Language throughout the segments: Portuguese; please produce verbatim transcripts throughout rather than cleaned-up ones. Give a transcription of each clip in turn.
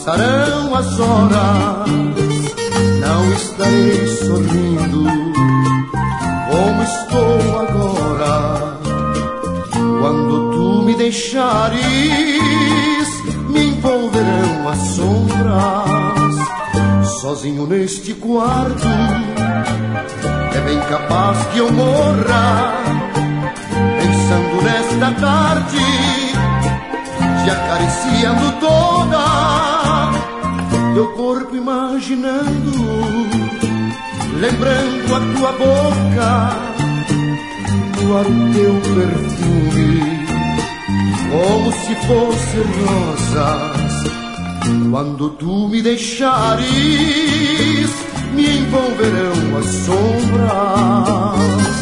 Passarão as horas, não estarei sorrindo como estou agora. Quando tu me deixares, me envolverão as sombras. Sozinho neste quarto, é bem capaz que eu morra, pensando nesta tarde, te acariciando toda, teu corpo imaginando, lembrando a tua boca, no ar o teu perfume, como se fossem rosas. Quando tu me deixares, me envolverão as sombras.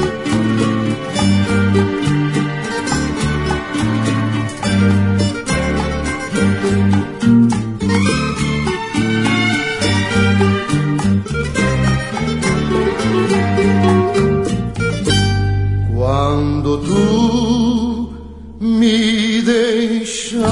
Quando tu me deixares,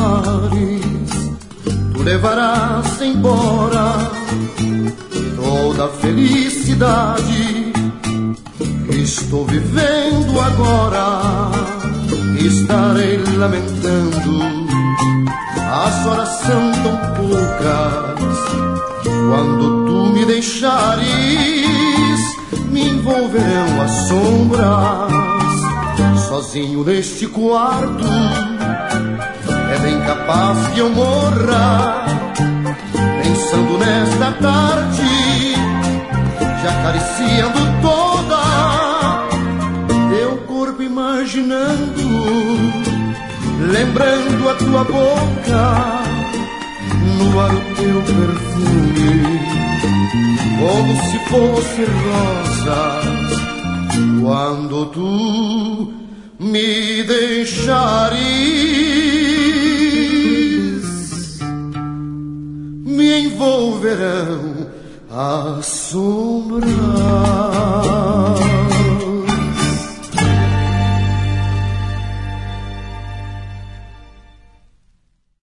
tu levarás embora toda a felicidade que estou vivendo agora. Estarei lamentando, as horas são tão poucas. Quando tu me deixares, me envolverão as sombras. Sozinho neste quarto, é bem capaz que eu morra, pensando nesta tarde, já acariciando toda, teu corpo imaginando, lembrando a tua boca, no ar o teu perfume, como se fossem rosas. Quando tu me deixares, me envolverão as sombras.